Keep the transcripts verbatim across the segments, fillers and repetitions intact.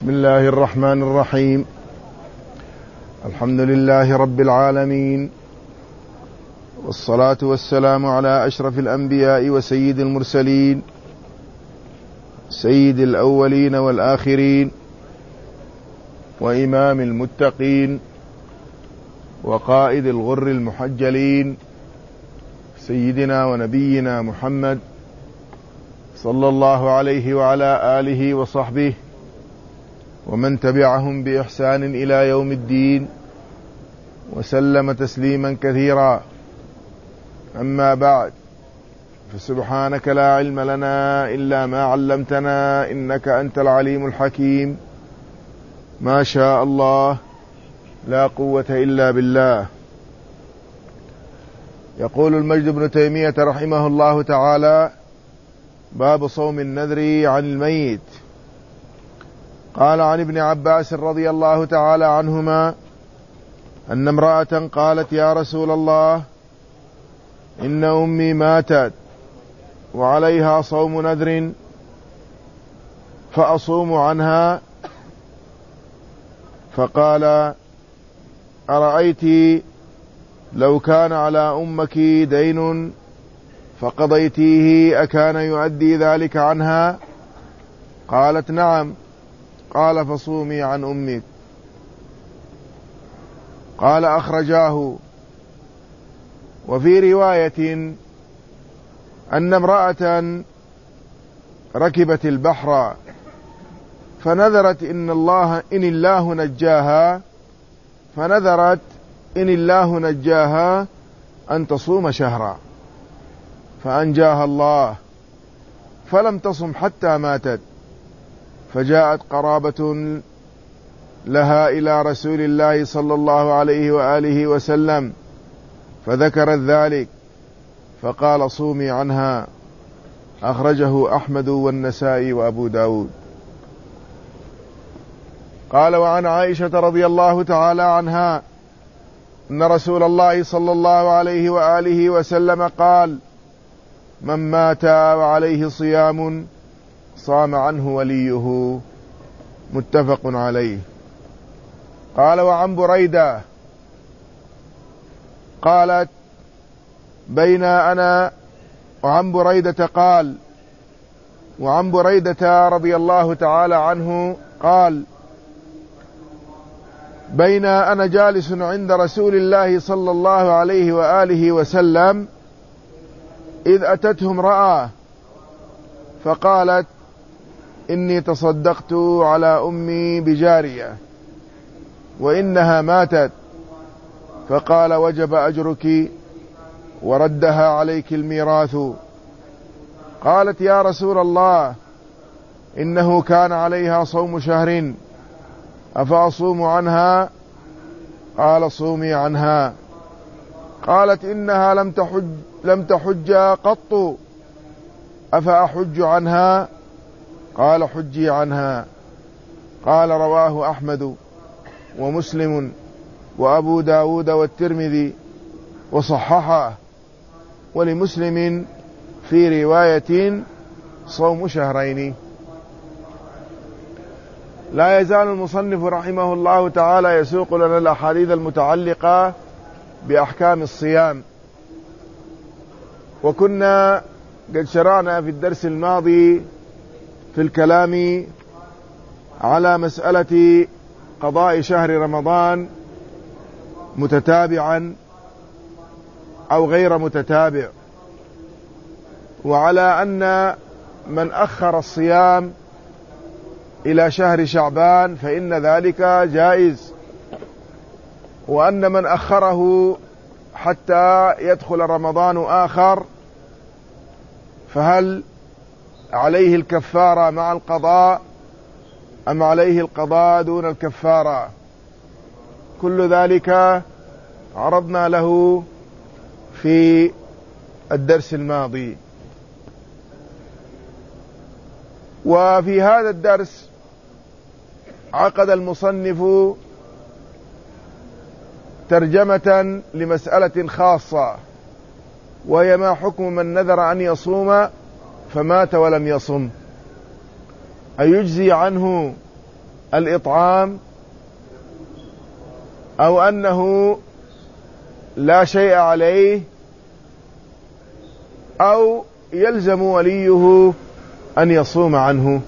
بسم الله الرحمن الرحيم. الحمد لله رب العالمين، والصلاة والسلام على أشرف الأنبياء وسيد المرسلين، سيد الأولين والآخرين، وإمام المتقين، وقائد الغر المحجلين، سيدنا ونبينا محمد صلى الله عليه وعلى آله وصحبه ومن تبعهم بإحسان إلى يوم الدين، وسلم تسليما كثيرا. أما بعد، فسبحانك لا علم لنا إلا ما علمتنا إنك أنت العليم الحكيم. ما شاء الله لا قوة إلا بالله. يقول المجد بن تيمية رحمه الله تعالى: باب صوم النذر عن الميت. قال عن ابن عباس رضي الله تعالى عنهما أن امرأة قالت: يا رسول الله، إن أمي ماتت وعليها صوم نذر فأصوم عنها. فقال: أرأيت لو كان على أمك دين فقضيتيه أكان يؤدي ذلك عنها؟ قالت: نعم. قال: فصومي عن أمك. قال: أخرجاه. وفي رواية أن امرأة ركبت البحر فنذرت إن الله إن الله نجاها فنذرت إن الله نجاها أن تصوم شهرا، فأنجاها الله فلم تصم حتى ماتت. فجاءت قرابة لها إلى رسول الله صلى الله عليه وآله وسلم فذكرت ذلك، فقال: صومي عنها. أخرجه أحمد والنسائي وأبو داود. قال: وعن عائشة رضي الله تعالى عنها أن رسول الله صلى الله عليه وآله وسلم قال: من مات وعليه صيام صام عنه وليه. متفق عليه. قال: وعن بريدة قالت: بين أنا وعن بريدة قال وعن بريدة رضي الله تعالى عنه قال: بين أنا جالس عند رسول الله صلى الله عليه وآله وسلم إذ أتته امرأة فقالت: إني تصدقت على أمي بجارية وإنها ماتت. فقال: وجب أجرك وردها عليك الميراث. قالت: يا رسول الله، إنه كان عليها صوم شهر أفأصوم عنها؟ قال: صومي عنها. قالت: إنها لم تحج, لم تحج قط أفأحج عنها؟ قال: حجي عنها. قال: رواه أحمد ومسلم وأبو داود والترمذي وصححه، ولمسلم في رواية صوم شهرين. لا يزال المصنف رحمه الله تعالى يسوق لنا الأحاديث المتعلقة بأحكام الصيام. وكنا قد شرعنا في الدرس الماضي في الكلام على مسألة قضاء شهر رمضان متتابعا أو غير متتابع، وعلى أن من أخر الصيام إلى شهر شعبان فإن ذلك جائز، وأن من أخره حتى يدخل رمضان آخر فهل عليه الكفارة مع القضاء أم عليه القضاء دون الكفارة. كل ذلك عرضنا له في الدرس الماضي. وفي هذا الدرس عقد المصنف ترجمة لمسألة خاصة، وهي ما حكم من نذر أن يصوم فمات ولم يصم، أيجزي عنه الإطعام أو أنه لا شيء عليه أو يلزم وليه أن يصوم عنه.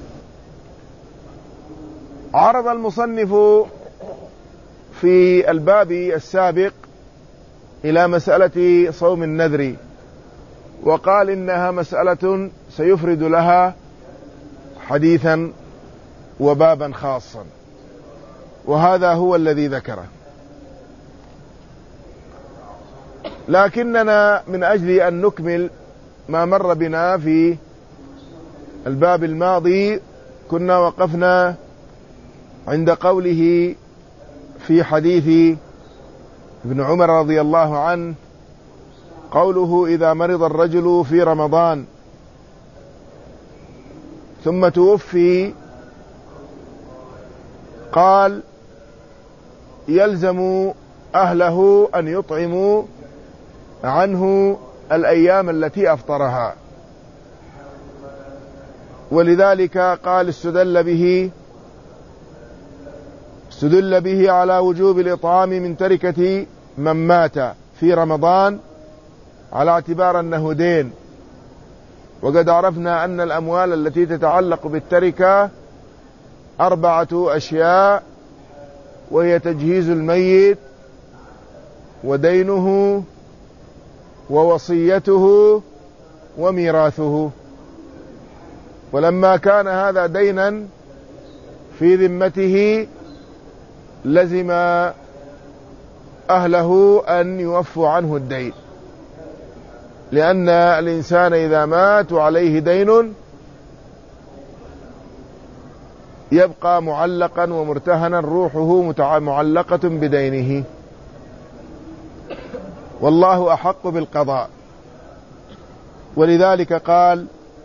عرض المصنف في الباب السابق إلى مسألة صوم النذر، وقال إنها مسألة سيفرد لها حديثا وبابا خاصا، وهذا هو الذي ذكره. لكننا من أجل أن نكمل ما مر بنا في الباب الماضي كنا وقفنا عند قوله في حديث ابن عمر رضي الله عنه، قوله: إذا مرض الرجل في رمضان ثم توفي، قال: يلزم أهله أن يطعموا عنه الأيام التي أفطرها. ولذلك قال: استدل به استدل به على وجوب الإطعام من تركة من مات في رمضان على اعتبار أنه دين. وقد عرفنا أن الأموال التي تتعلق بالتركة أربعة أشياء، وهي تجهيز الميت ودينه ووصيته وميراثه. ولما كان هذا دينا في ذمته لزم أهله أن يوفوا عنه الدين، لأن الإنسان إذا مات وعليه دين يبقى معلقا ومرتهنا، روحه معلقة بدينه، والله أحق بالقضاء. ولذلك قال: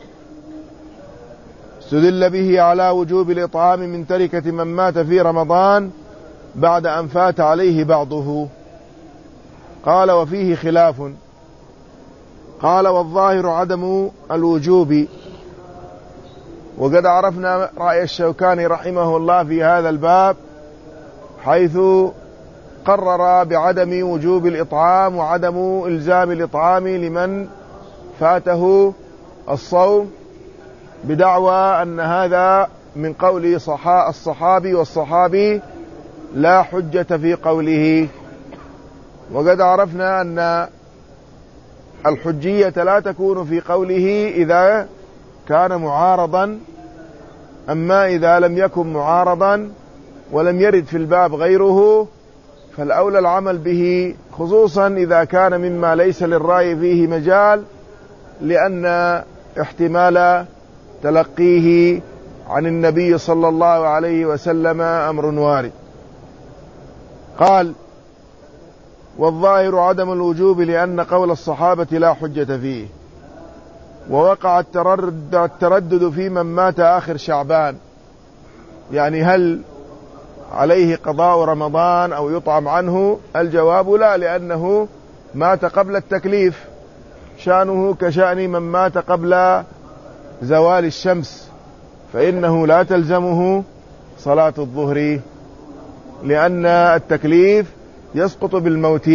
استدل به على وجوب الإطعام من تركة من مات في رمضان بعد أن فات عليه بعضه. قال: وفيه خلاف. قال: والظاهر عدم الوجوب. وقد عرفنا رأي الشوكاني رحمه الله في هذا الباب، حيث قرر بعدم وجوب الإطعام وعدم إلزام الإطعام لمن فاته الصوم، بدعوى أن هذا من قول الصحابي، والصحابي لا حجة في قوله. وقد عرفنا أن الحجية لا تكون في قوله إذا كان معارضا، أما إذا لم يكن معارضا ولم يرد في الباب غيره فالأولى العمل به، خصوصا إذا كان مما ليس للرأي فيه مجال، لأن احتمال تلقيه عن النبي صلى الله عليه وسلم أمر وارد. قال: والظاهر عدم الوجوب لأن قول الصحابة لا حجة فيه. ووقع التردد في من مات آخر شعبان، يعني هل عليه قضاء رمضان أو يطعم عنه؟ الجواب لا، لأنه مات قبل التكليف، شأنه كشأن من مات قبل زوال الشمس، فإنه لا تلزمه صلاة الظهر، لأن التكليف يسقط بالموت.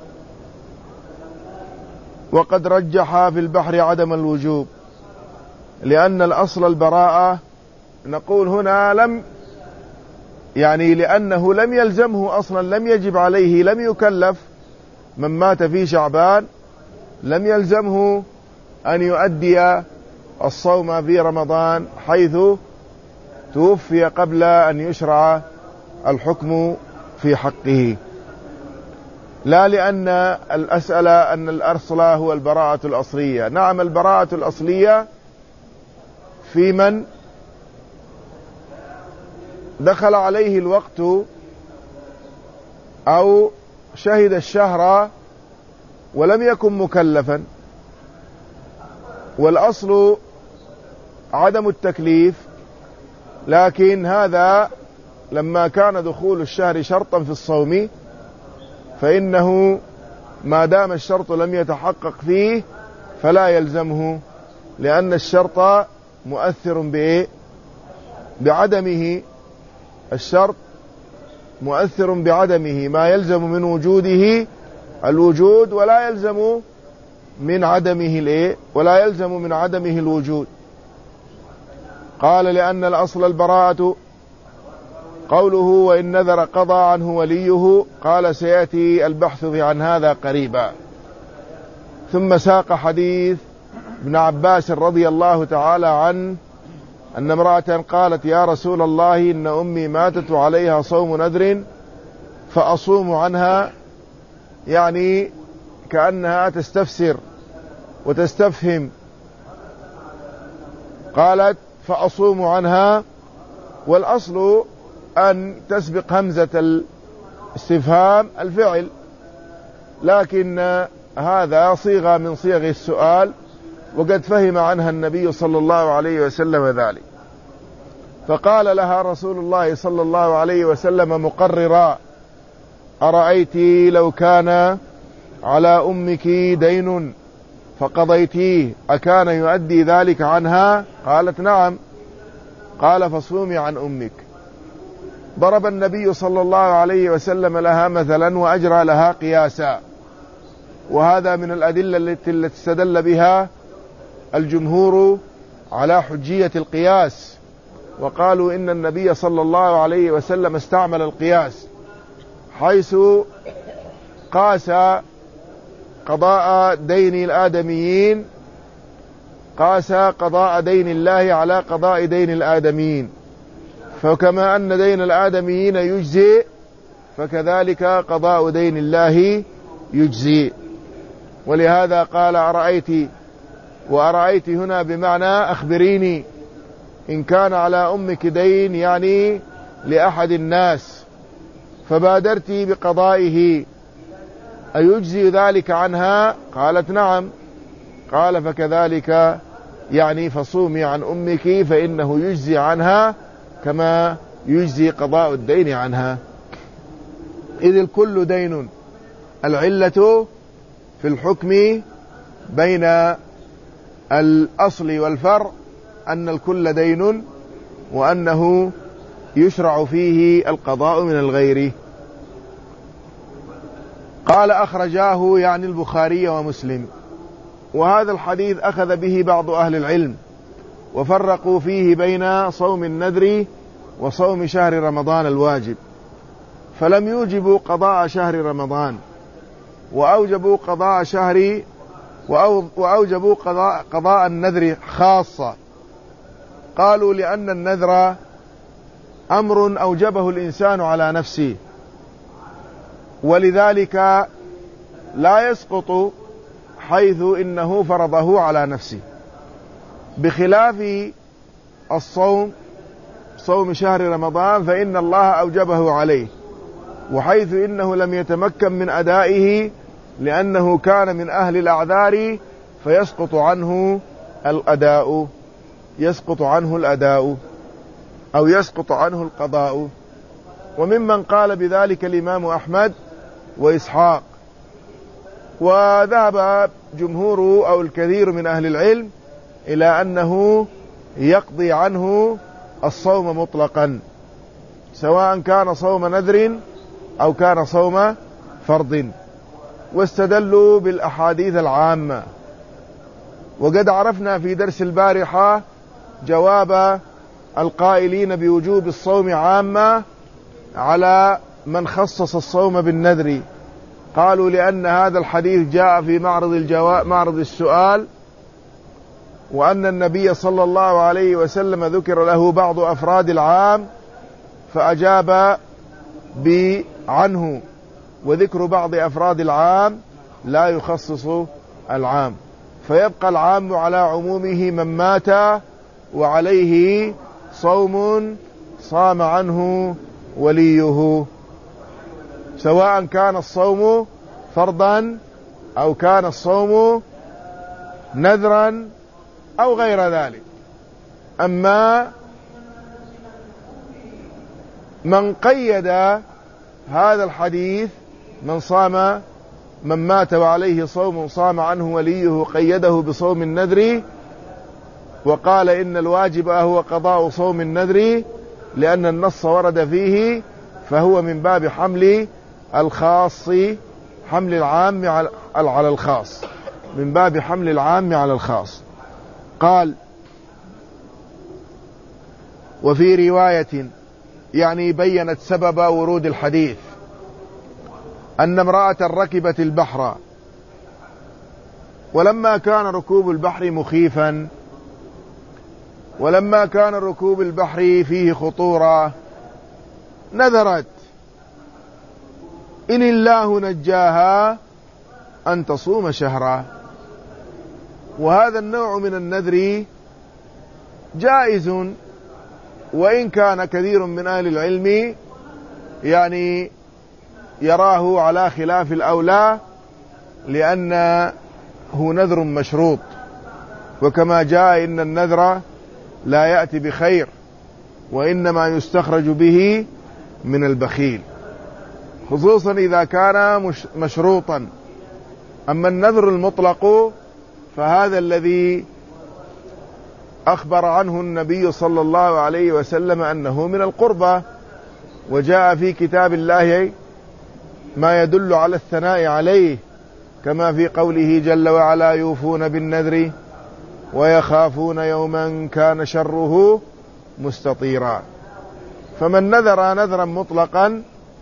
وقد رجح في البحر عدم الوجوب، لأن الأصل البراءة. نقول هنا لم يعني لأنه لم يلزمه أصلا، لم يجب عليه، لم يكلف من مات في شعبان، لم يلزمه أن يؤدي الصوم في رمضان، حيث توفي قبل أن يشرع الحكم في حقه. لا لأن الأسئلة أن الأصل هو البراءة الأصلية. نعم، البراءة الأصلية في من دخل عليه الوقت أو شهد الشهر ولم يكن مكلفا، والأصل عدم التكليف. لكن هذا لما كان دخول الشهر شرطا في الصوم، فإنه ما دام الشرط لم يتحقق فيه فلا يلزمه، لأن الشرط مؤثر بعدمه. الشرط مؤثر بعدمه، ما يلزم من وجوده الوجود ولا يلزم من عدمه الايه ولا يلزم من عدمه الوجود. قال لأن الأصل البراءة. قوله وإن نذر قضى عنه وليه، قال سيأتي البحث عن هذا قريبا. ثم ساق حديث ابن عباس رضي الله تعالى عنه أن امرأة قالت يا رسول الله إن أمي ماتت وعليها صوم نذر فأصوم عنها، يعني كأنها تستفسر وتستفهم. قالت فأصوم عنها، والأصل أن تسبق همزة الاستفهام الفعل، لكن هذا صيغة من صيغ السؤال، وقد فهم عنها النبي صلى الله عليه وسلم ذلك. فقال لها رسول الله صلى الله عليه وسلم مقررا أرأيت لو كان على أمك دين فقضيتيه أكان يؤدي ذلك عنها؟ قالت نعم. قال فصومي عن أمك. ضرب النبي صلى الله عليه وسلم لها مثلا وأجرى لها قياسا، وهذا من الأدلة التي استدل بها الجمهور على حجية القياس، وقالوا إن النبي صلى الله عليه وسلم استعمل القياس حيث قاس قضاء دين الآدميين، قاس قضاء دين الله على قضاء دين الآدميين، فكما أن دين الآدميين يجزي فكذلك قضاء دين الله يجزي. ولهذا قال أرأيت، وأرأيت هنا بمعنى أخبريني إن كان على أمك دين، يعني لأحد الناس، فبادرت بقضائه أيجزي ذلك عنها؟ قالت نعم. قال فكذلك يعني فصومي عن أمك فإنه يجزي عنها كما يجزي قضاء الدين عنها، إذ الكل دين. العلة في الحكم بين الأصل والفرع أن الكل دين، وأنه يشرع فيه القضاء من الغير. قال أخرجاه يعني البخاري ومسلم. وهذا الحديث أخذ به بعض أهل العلم وفرقوا فيه بين صوم النذر وصوم شهر رمضان الواجب، فلم يوجبوا قضاء شهر رمضان، وأوجبوا قضاء شهر وأوجبوا قضاء, قضاء النذر خاصة. قالوا لأن النذر أمر أوجبه الإنسان على نفسه، ولذلك لا يسقط حيث إنه فرضه على نفسه، بخلاف الصوم، صوم شهر رمضان فإن الله أوجبه عليه، وحيث إنه لم يتمكن من أدائه لأنه كان من أهل الأعذار فيسقط عنه الأداء، يسقط عنه الأداء أو يسقط عنه القضاء. وممن قال بذلك الإمام أحمد وإسحاق. وذهب جمهور أو الكثير من أهل العلم إلى أنه يقضي عنه الصوم مطلقا، سواء كان صوم نذر أو كان صوم فرض، واستدلوا بالأحاديث العامة. وقد عرفنا في درس البارحة جواب القائلين بوجوب الصوم عامة على من خصص الصوم بالنذر. قالوا لأن هذا الحديث جاء في معرض الجواب معرض السؤال، وأن النبي صلى الله عليه وسلم ذكر له بعض أفراد العام فأجاب عنه، وذكر بعض أفراد العام لا يخصص العام، فيبقى العام على عمومه من مات وعليه صوم صام عنه وليه، سواء كان الصوم فرضا أو كان الصوم نذرا أو غير ذلك. أما من قيد هذا الحديث من صام من مات وعليه صوم صام عنه وليه، قيده بصوم النذر وقال إن الواجب هو قضاء صوم النذر، لأن النص ورد فيه، فهو من باب حمل الخاص حمل العام على الخاص، من باب حمل العام على الخاص. قال: وفي رواية، يعني بينت سبب ورود الحديث، أن امرأة ركبت البحر، ولما كان ركوب البحر مخيفا، ولما كان ركوب البحر فيه خطورة، نذرت إن الله نجاها أن تصوم شهرا. وهذا النوع من النذر جائز، وإن كان كثير من أهل العلم يعني يراه على خلاف الأولى، لأنه نذر مشروط، وكما جاء إن النذر لا يأتي بخير، وإنما يستخرج به من البخيل، خصوصا إذا كان مشروطا. أما النذر المطلق فهذا الذي أخبر عنه النبي صلى الله عليه وسلم أنه من القربى، وجاء في كتاب الله ما يدل على الثناء عليه، كما في قوله جل وعلا: يوفون بالنذر ويخافون يوما كان شره مستطيرا. فمن نذر نذرا مطلقا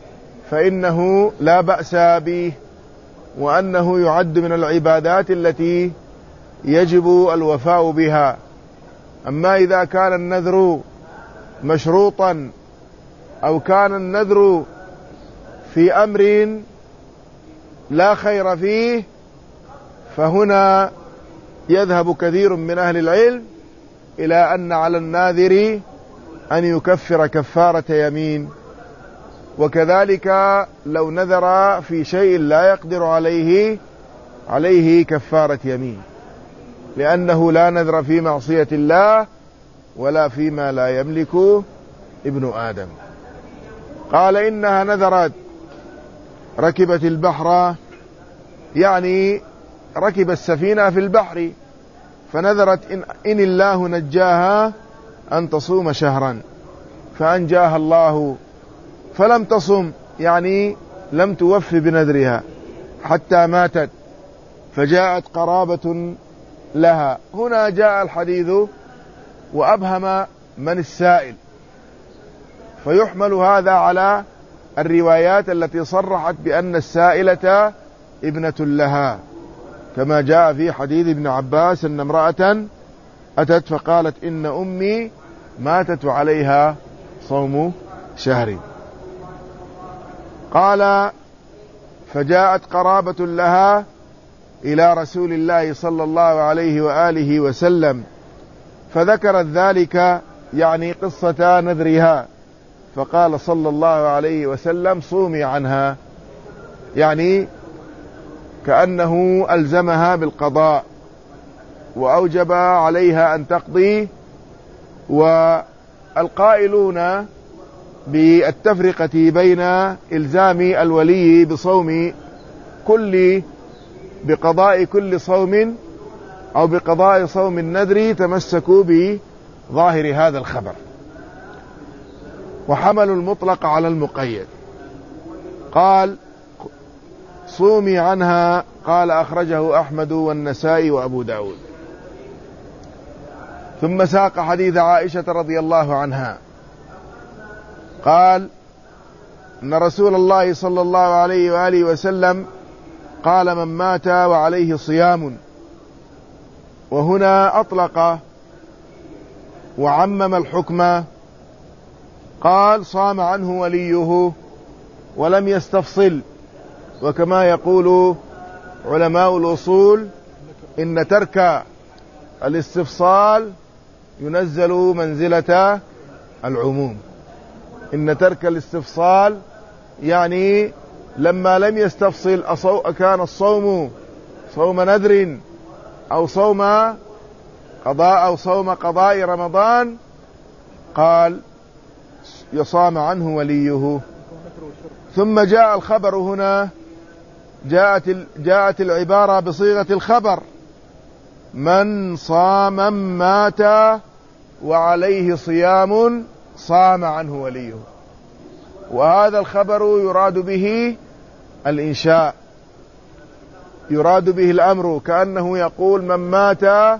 فإنه لا بأس به، وأنه يعد من العبادات التي يجب الوفاء بها. أما إذا كان النذر مشروطا، أو كان النذر في أمر لا خير فيه، فهنا يذهب كثير من أهل العلم إلى أن على الناذر أن يكفر كفارة يمين. وكذلك لو نذر في شيء لا يقدر عليه عليه كفارة يمين، لأنه لا نذر في معصية الله ولا فيما لا يملك ابن آدم. قال: إنها نذرت ركبت البحر، يعني ركب السفينة في البحر، فنذرت إن, إن الله نجاها أن تصوم شهرا، فأنجاها الله، فلم تصم، يعني لم توفي بنذرها حتى ماتت، فجاءت قرابة لها. هنا جاء الحديث وأبهم من السائل، فيحمل هذا على الروايات التي صرحت بأن السائلة ابنة لها، كما جاء في حديث ابن عباس أن امرأة أتت فقالت: إن أمي ماتت وعليها صوم شهر. قال: فجاءت قرابة لها إلى رسول الله صلى الله عليه وآله وسلم، فذكرت ذلك، يعني قصة نذرها، فقال صلى الله عليه وسلم: صومي عنها، يعني كأنه ألزمها بالقضاء وأوجب عليها أن تقضي. والقائلون بالتفرقة بين إلزام الولي بصوم كل بقضاء كل صوم أو بقضاء صوم النذر تمسكوا بظاهر هذا الخبر، وحملوا المطلق على المقيد. قال: صومي عنها. قال: أخرجه أحمد والنسائي وأبو داود. ثم ساق حديث عائشة رضي الله عنها، قال: أن رسول الله صلى الله عليه وآله وسلم قال: من مات وعليه صيام. وهنا أطلق وعمم الحكم، قال: صام عنه وليه، ولم يستفصل. وكما يقول علماء الأصول إن ترك الاستفصال ينزل منزلة العموم. إن ترك الاستفصال يعني لما لم يستفصل كان الصوم صوم نذر أو صوم قضاء أو صوم قضاء رمضان، قال: يصام عنه وليه. ثم جاء الخبر هنا، جاءت جاءت العبارة بصيغة الخبر: من صام مات وعليه صيام صام عنه وليه. وهذا الخبر يراد به الإنشاء، يراد به الأمر، كأنه يقول من مات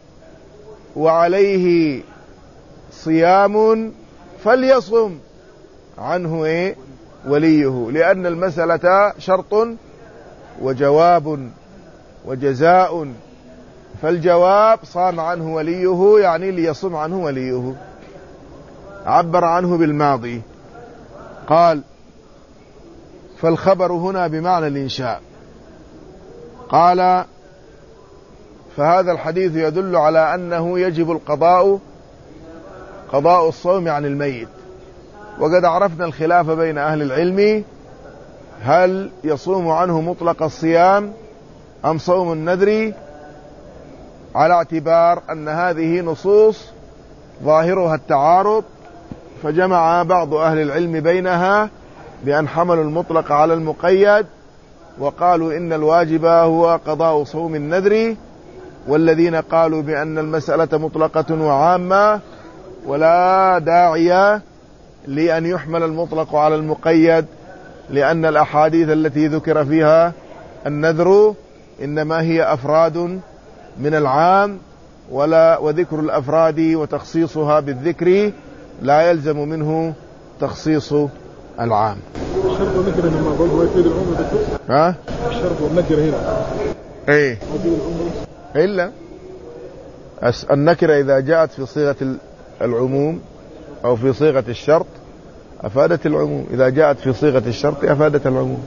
وعليه صيام فليصم عنه إيه؟ وليه، لأن المسألة شرط وجواب وجزاء، فالجواب صام عنه وليه يعني ليصم عنه وليه، عبر عنه بالماضي. قال فالخبر هنا بمعنى الإنشاء. قال فهذا الحديث يدل على أنه يجب القضاء قضاء الصوم عن الميت. وقد عرفنا الخلاف بين أهل العلم، هل يصوم عنه مطلق الصيام أم صوم النذر، على اعتبار أن هذه نصوص ظاهرها التعارض، فجمع بعض أهل العلم بينها بأن حملوا المطلق على المقيد، وقالوا إن الواجب هو قضاء صوم النذر، والذين قالوا بأن المسألة مطلقة وعامة ولا داعي لأن يحمل المطلق على المقيد، لأن الأحاديث التي ذكر فيها النذر إنما هي أفراد من العام، ولا وذكر الأفراد وتخصيصها بالذكر لا يلزم منه تخصيص العام. الشرط والنكرة هنا ما هو يفيد العموم يا دكتور؟ ها؟ الشرط والنكرة هنا ايه إلا النكرة إذا جاءت في صيغة العموم أو في صيغة الشرط أفادت العموم، إذا جاءت في صيغة الشرط أفادت العموم.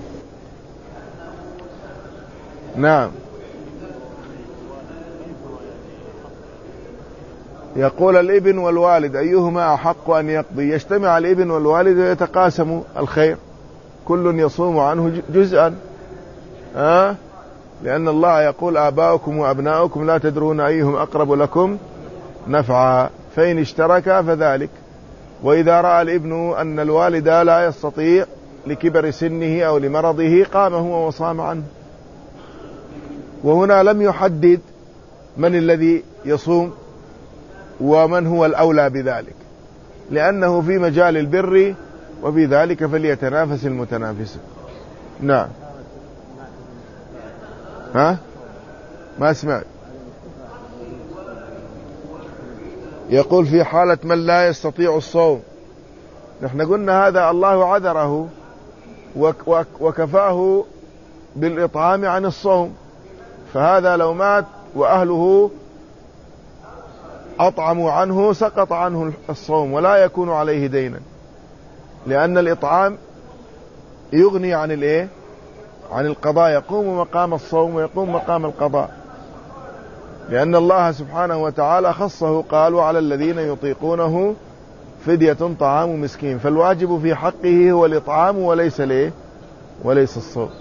نعم. يقول الابن والوالد أيهما أحق أن يقضي؟ يجتمع الابن والوالد ويتقاسم الخير، كل يصوم عنه جزءا، أه؟ لأن الله يقول آباؤكم وأبناؤكم لا تدرون أيهم أقرب لكم نفعا، فإن اشترك فذلك. وإذا رأى الابن أن الوالد لا يستطيع لكبر سنه أو لمرضه قام هو وصام عنه. وهنا لم يحدد من الذي يصوم ومن هو الأولى بذلك، لأنه في مجال البر، وفي ذلك فليتنافس المتنافسون. نعم. ها؟ ما سمعت. يقول في حالة من لا يستطيع الصوم، نحن قلنا هذا الله عذره وكفاه بالإطعام عن الصوم، فهذا لو مات وأهله أطعموا عنه سقط عنه الصوم ولا يكون عليه دينا، لأن الإطعام يغني عن الإيه؟ عن القضاء، يقوم مقام الصوم ويقوم مقام القضاء، لأن الله سبحانه وتعالى خصه، قال وعلى الذين يطيقونه فدية طعام مسكين، فالواجب في حقه هو الإطعام وليس ليه وليس الصوم.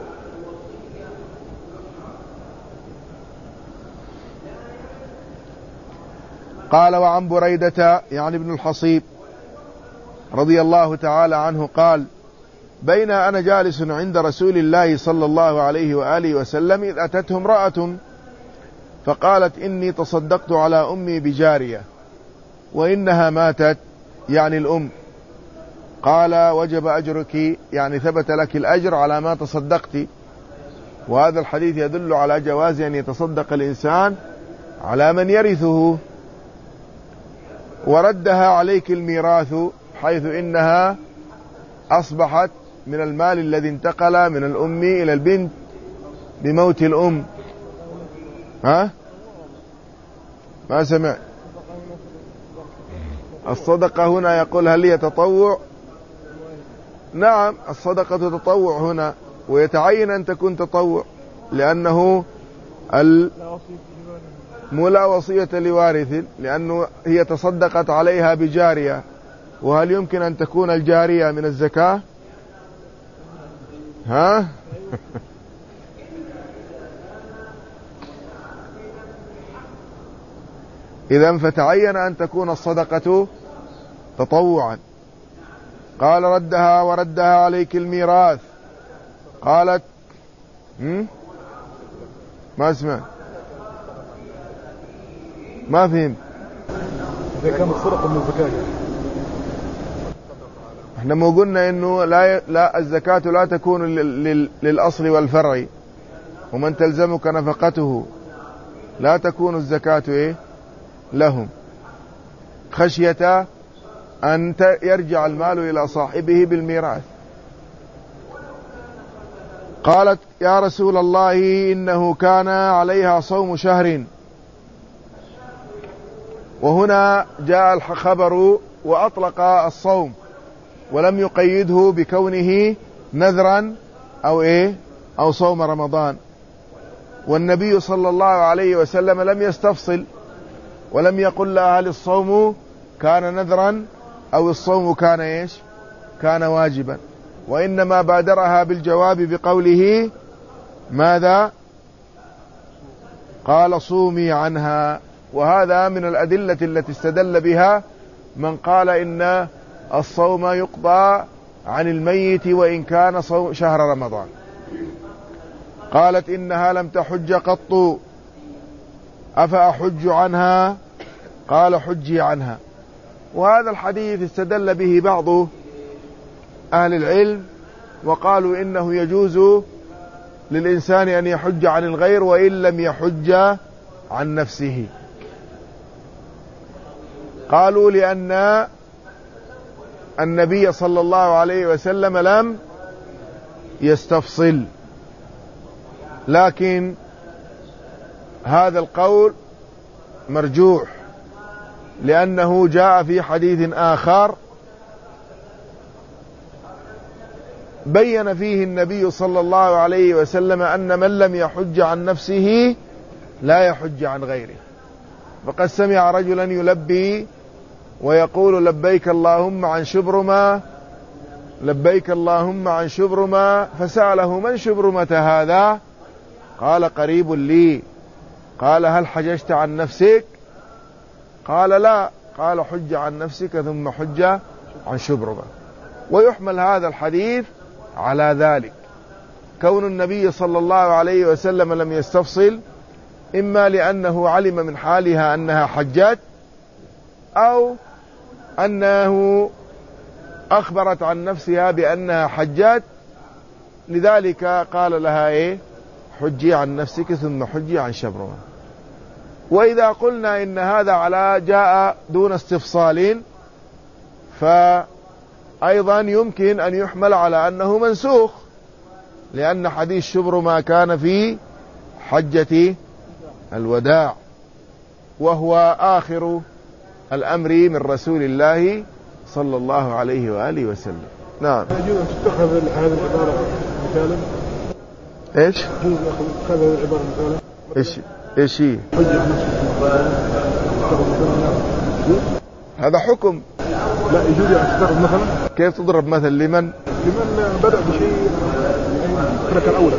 قال وعن بريدة يعني ابن الحصيب رضي الله تعالى عنه قال بين أنا جالس عند رسول الله صلى الله عليه وآله وسلم إذ أتته امرأة فقالت إني تصدقت على أمي بجارية وإنها ماتت، يعني الأم. قال وجب أجرك، يعني ثبت لك الأجر على ما تصدقت. وهذا الحديث يدل على جواز أن يتصدق الإنسان على من يرثه. وردها عليك الميراث، حيث إنها أصبحت من المال الذي انتقل من الأم إلى البنت بموت الأم. ها؟ ما سمع. الصدقة هنا يقول هل هي تطوع؟ نعم، الصدقة تطوع هنا، ويتعين أن تكون تطوع، لأنه ال مو لا وصية لوارث، لأنه هي تصدقت عليها بجارية. وهل يمكن أن تكون الجارية من الزكاة؟ ها؟ إذن فتعين أن تكون الصدقة تطوعا. قال ردها وردها عليك الميراث. قالت هم؟ ما اسمع، ما فهم. إذا كانت صدقة من الزكاة احنا مو قلنا انه لا, لا الزكاة لا تكون لل للأصل والفرع، ومن تلزمك نفقته لا تكون الزكاة ايه لهم، خشية أن يرجع المال إلى صاحبه بالميراث. قالت يا رسول الله إنه كان عليها صوم شهر، وهنا جاء الخبر وأطلق الصوم ولم يقيده بكونه نذرا أو إيه أو صوم رمضان، والنبي صلى الله عليه وسلم لم يستفصل ولم يقل لها هل الصوم كان نذرا أو الصوم كان إيش كان واجبا، وإنما بادرها بالجواب بقوله ماذا؟ قال صومي عنها. وهذا من الأدلة التي استدل بها من قال إن الصوم يقضى عن الميت وإن كان صوم شهر رمضان. قالت إنها لم تحج قط أفأحج عنها؟ قال حجي عنها. وهذا الحديث استدل به بعض أهل العلم وقالوا إنه يجوز للإنسان أن يحج عن الغير وإن لم يحج عن نفسه. قالوا لأن النبي صلى الله عليه وسلم لم يستفصل، لكن هذا القول مرجوح لأنه جاء في حديث آخر بين فيه النبي صلى الله عليه وسلم أن من لم يحج عن نفسه لا يحج عن غيره. فقد سمع رجلا يلبي ويقول لبيك اللهم عن شبرمة لبيك اللهم عن شبرمة، فسأله من شبرمة هذا؟ قال قريب لي. قال هل حججت عن نفسك؟ قال لا. قال حج عن نفسك ثم حج عن شبرمة. ويحمل هذا الحديث على ذلك، كون النبي صلى الله عليه وسلم لم يستفصل إما لأنه علم من حالها أنها حجت أو أنه أخبرت عن نفسها بأنها حجت، لذلك قال لها إيه حجي عن نفسك ثم حجي عن شبرمة. وإذا قلنا إن هذا على جاء دون استفصال فأيضا يمكن أن يحمل على أنه منسوخ، لأن حديث شبرمة كان في حجة الوداع وهو آخر الأمر من رسول الله صلى الله عليه وآله وسلم. نعم. يجوز أن تتخذ هذه العبارة مثالا؟ إيش؟ يجوز أن تتخذ هذه العبارة مثالا؟ إيش إيش هي؟ هذا حكم. لا يجوز أن تضرب مثلا. كيف تضرب مثل لمن؟ لمن بدأ بشيء ترك الأولى،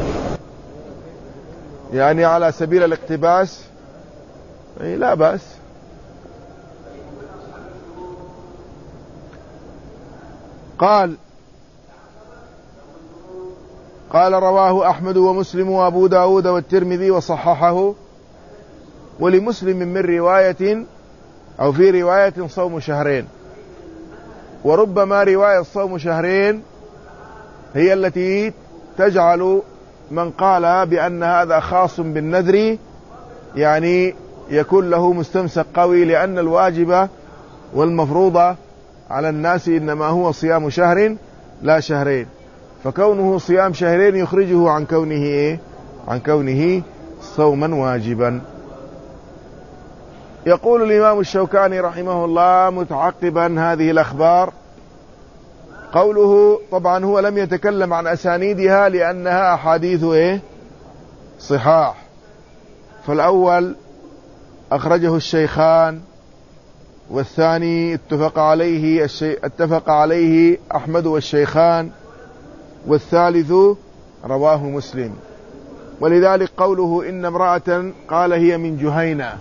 يعني على سبيل الاقتباس. أي لا بأس. قال قال رواه أحمد ومسلم وأبو داود والترمذي وصححه، ولمسلم من رواية أو في رواية صوم شهرين. وربما رواية صوم شهرين هي التي تجعل من قال بأن هذا خاص بالنذر يعني يكون له مستمسك قوي، لأن الواجب والمفروض على الناس إنما هو صيام شهر لا شهرين، فكونه صيام شهرين يخرجه عن كونه إيه؟ عن كونه صوما واجبا. يقول الإمام الشوكاني رحمه الله متعقبا هذه الأخبار، قوله طبعا هو لم يتكلم عن أسانيدها لأنها أحاديث إيه؟ صحاح. فالأول أخرجه الشيخان، والثاني اتفق عليه الشي... اتفق عليه أحمد والشيخان، والثالث رواه مسلم. ولذلك قوله إن امرأة قال هي من جهينة،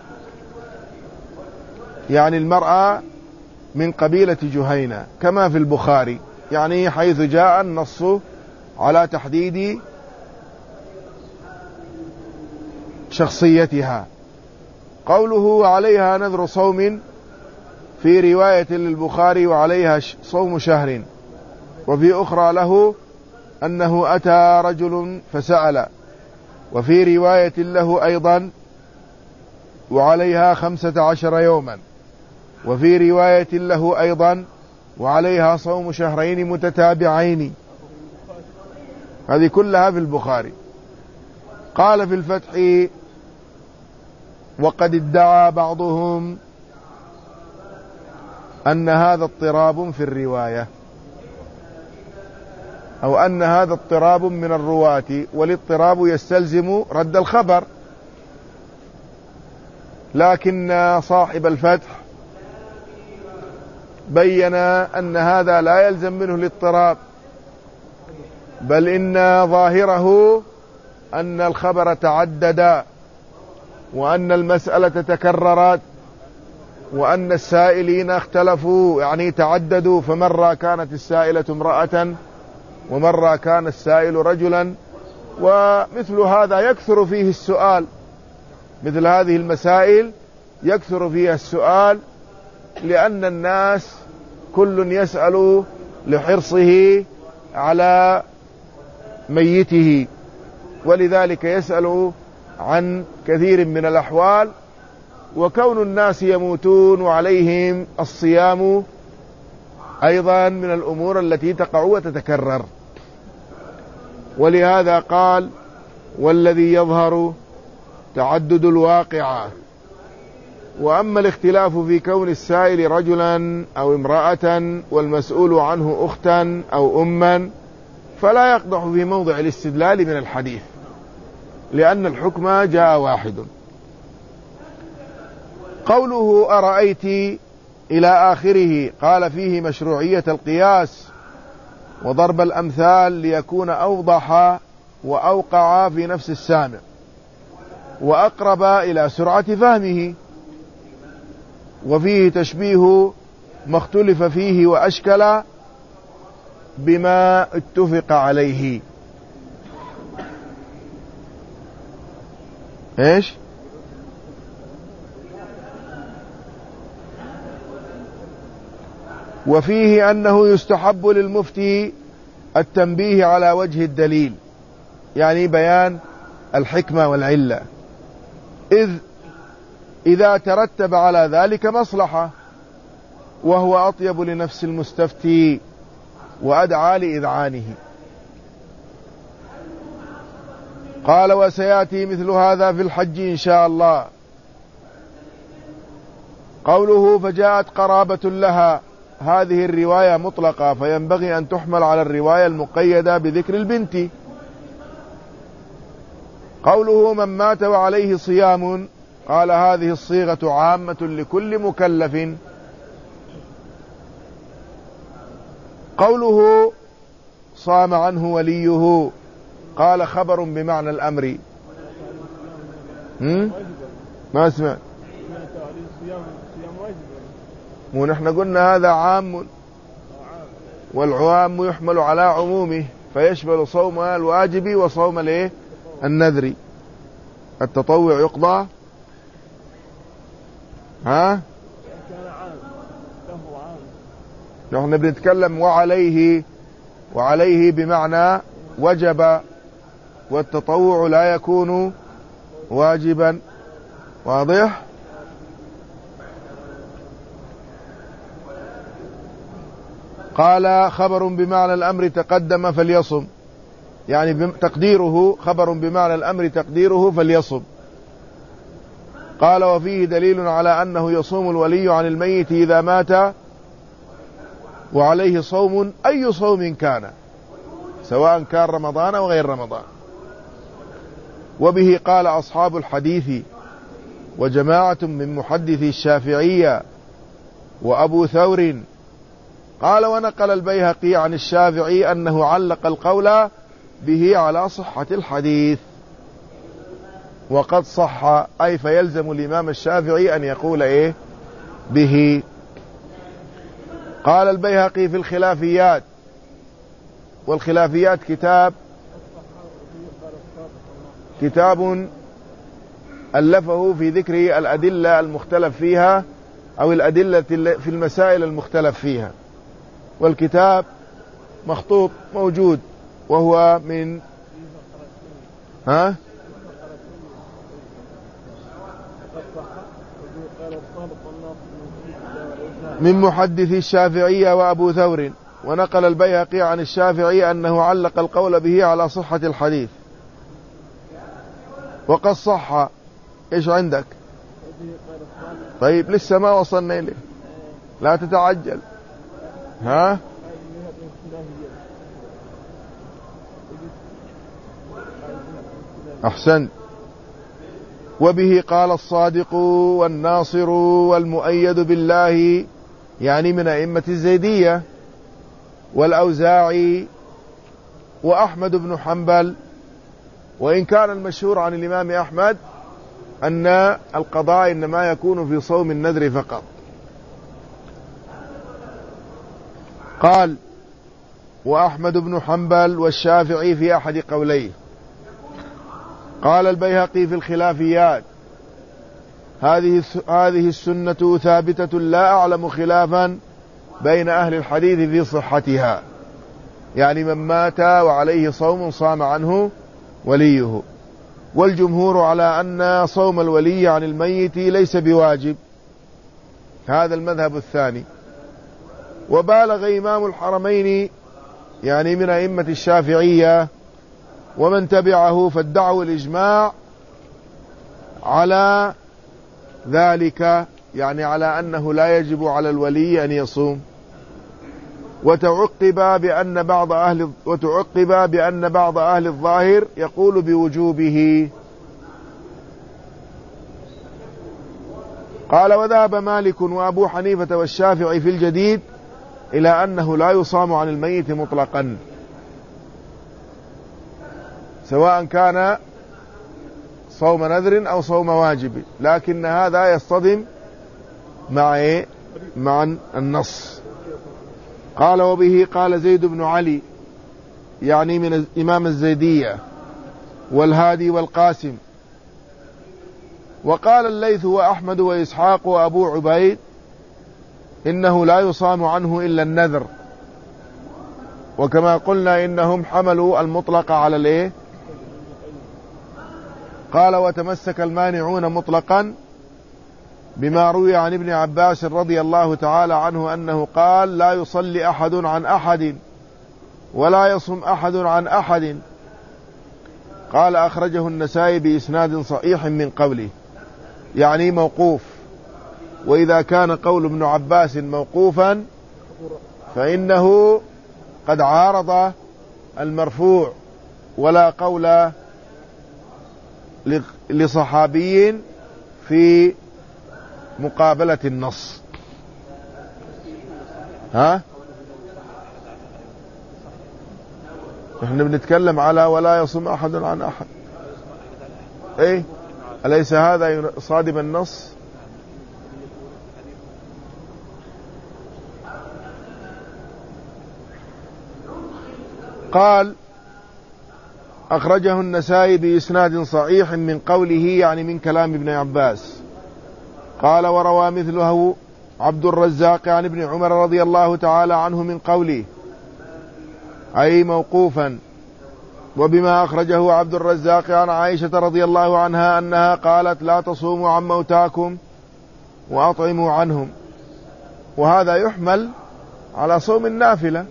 يعني المرأة من قبيلة جهينة كما في البخاري، يعني حيث جاء النص على تحديد شخصيتها. قوله عليها نذر صوم في رواية للبخاري وعليها صوم شهر، وفي أخرى له أنه أتى رجل فسأل، وفي رواية له أيضا وعليها خمسة عشر يوما، وفي رواية له أيضا وعليها صوم شهرين متتابعين. هذه كلها في البخاري. قال في الفتح: وقد ادعى بعضهم أن هذا اضطراب في الرواية، أو أن هذا اضطراب من الرواة، والاضطراب يستلزم رد الخبر، لكن صاحب الفتح بين أن هذا لا يلزم منه الاضطراب، بل إن ظاهره أن الخبر تعدد، وأن المسألة تكررت، وأن السائلين اختلفوا، يعني تعددوا، فمرة كانت السائلة امرأة ومرة كان السائل رجلا، ومثل هذا يكثر فيه السؤال، مثل هذه المسائل يكثر فيها السؤال، لأن الناس كل يسأل لحرصه على ميته، ولذلك يسأل عن كثير من الأحوال. وكون الناس يموتون وعليهم الصيام أيضا من الأمور التي تقع وتتكرر، ولهذا قال: والذي يظهر تعدد الواقعة. وأما الاختلاف في كون السائل رجلا أو امرأة والمسؤول عنه أختا أو أما، فلا يقدح في موضع الاستدلال من الحديث، لأن الحكم جاء واحد. قوله أرأيت إلى آخره قال فيه مشروعية القياس وضرب الأمثال ليكون أوضح وأوقع في نفس السامع وأقرب إلى سرعة فهمه، وفيه تشبيه ما اختلف فيه وأشكل بما اتفق عليه. ايش؟ وفيه أنه يستحب للمفتي التنبيه على وجه الدليل، يعني بيان الحكمة والعلة، إذ إذا ترتب على ذلك مصلحة، وهو أطيب لنفس المستفتي وأدعى لإذعانه. قال: وسيأتي مثل هذا في الحج إن شاء الله. قوله: فجاءت قرابة لها، هذه الرواية مطلقة، فينبغي أن تحمل على الرواية المقيدة بذكر البنت. قوله: من مات وعليه صيام، قال: هذه الصيغة عامة لكل مكلف. قوله: صام عنه وليه، قال: خبر بمعنى الأمر. هم؟ ما اسمع، مو نحن قلنا هذا عام، والعام يحمل على عمومه، فيشمل صوم الواجب وصوم الايه النذر. التطوع يقضى ها نحن بنتكلم وعليه، وعليه بمعنى وجب، والتطوع لا يكون واجبا. واضح؟ قال: خبر بمعنى الأمر تقدم فليصم، يعني تقديره خبر بمعنى الأمر تقديره فليصم. قال: وفيه دليل على أنه يصوم الولي عن الميت إذا مات وعليه صوم، أي صوم كان، سواء كان رمضان أو غير رمضان. وبه قال أصحاب الحديث وجماعة من محدثي الشافعية وأبو ثور. قال: ونقل البيهقي عن الشافعي أنه علق القول به على صحة الحديث، وقد صح، أي فيلزم الإمام الشافعي أن يقول إيه به. قال البيهقي في الخلافيات، والخلافيات كتاب كتاب ألفه في ذكر الأدلة المختلف فيها، أو الأدلة في المسائل المختلف فيها، والكتاب مخطوط موجود، وهو من ها من محدث الشافعية وأبو ثور. ونقل البيهقي عن الشافعي أنه علق القول به على صحة الحديث، وقد صح. إيش عندك؟ طيب لسه ما وصلنا إليه، لا تتعجل. ها أحسن. وبه قال الصادق والناصر والمؤيد بالله، يعني من أئمة الزيدية، والأوزاعي وأحمد بن حنبل. وإن كان المشهور عن الإمام أحمد أن القضاء إنما يكون في صوم النذر فقط. قال: وأحمد بن حنبل والشافعي في أحد قوليه. قال البيهقي في الخلافيات: هذه هذه السنة ثابتة لا أعلم خلافا بين أهل الحديث في صحتها، يعني من مات وعليه صوم صام عنه وليه. والجمهور على أن صوم الولي عن الميت ليس بواجب، هذا المذهب الثاني. وبالغ إمام الحرمين، يعني من أئمة الشافعية ومن تبعه، فادعوا الإجماع على ذلك، يعني على أنه لا يجب على الولي أن يصوم. وتعقب بأن بعض أهل وتعقب بأن بعض أهل الظاهر يقول بوجوبه. قال: وذهب مالك وأبو حنيفة والشافعي في الجديد إلى أنه لا يصام عن الميت مطلقا، سواء كان صوم نذر أو صوم واجب، لكن هذا يصطدم مع إيه؟ مع النص. قال: وبه قال زيد بن علي، يعني من إمام الزيدية، والهادي والقاسم. وقال الليث وأحمد وإسحاق وأبو عبيد إنه لا يصام عنه إلا النذر. وكما قلنا إنهم حملوا المطلق على الإيه؟ قال: وتمسك المانعون مطلقا بما روي عن ابن عباس رضي الله تعالى عنه أنه قال: لا يصلي أحد عن أحد ولا يصم أحد عن أحد. قال: أخرجه النسائي بإسناد صحيح من قوله، يعني موقوف. وإذا كان قول ابن عباس موقوفا فإنه قد عارض المرفوع، ولا قول لصحابي في مقابلة النص. ها نحن بنتكلم على ولا يصم أحد عن أحد. ايه أليس هذا صادم النص؟ قال: أخرجه النسائي بإسناد صحيح من قوله، يعني من كلام ابن عباس. قال: وروى مثله عبد الرزاق عن ابن عمر رضي الله تعالى عنه من قوله، أي موقوفا. وبما أخرجه عبد الرزاق عن عائشة رضي الله عنها أنها قالت: لا تصوموا عن موتاكم وأطعموا عنهم. وهذا يحمل على صوم النافلة.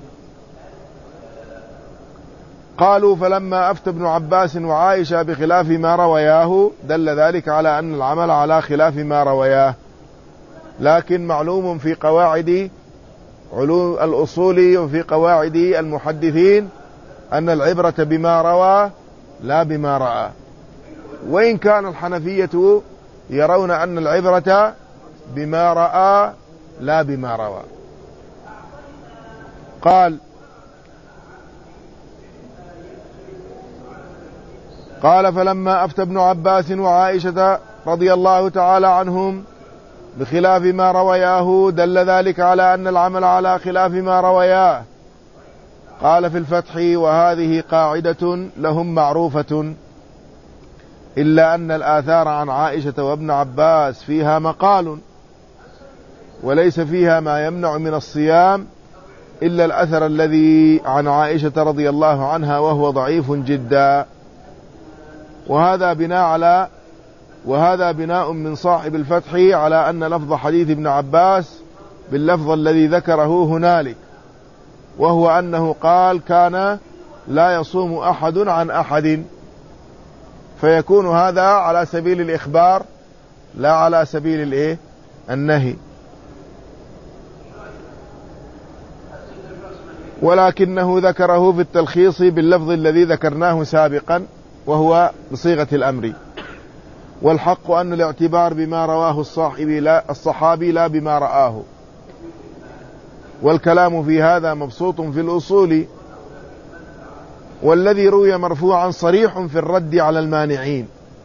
قالوا: فلما أفتى ابن عباس وعائشة بخلاف ما روياه دل ذلك على أن العمل على خلاف ما روياه. لكن معلوم في قواعد علوم الأصول وفي قواعد المحدثين أن العبرة بما روى لا بما رأى، وإن كان الحنفية يرون أن العبرة بما رأى لا بما روى. قال: قال: فلما أفتى ابن عباس وعائشة رضي الله تعالى عنهم بخلاف ما روياه دل ذلك على أن العمل على خلاف ما روياه. قال في الفتح: وهذه قاعدة لهم معروفة، إلا أن الآثار عن عائشة وابن عباس فيها مقال، وليس فيها ما يمنع من الصيام إلا الأثر الذي عن عائشة رضي الله عنها وهو ضعيف جدا. وهذا بناء على وهذا بناء من صاحب الفتح على أن لفظ حديث ابن عباس باللفظ الذي ذكره هنالك، وهو أنه قال كان لا يصوم أحد عن أحد، فيكون هذا على سبيل الإخبار لا على سبيل الإيه النهي. ولكنه ذكره في التلخيص باللفظ الذي ذكرناه سابقا وهو بصيغة الأمر. والحق أن الاعتبار بما رواه الصحابي لا, الصحابي لا بما رآه. والكلام في هذا مبسوط في الأصول، والذي روي مرفوعا صريح في الرد على المانعين،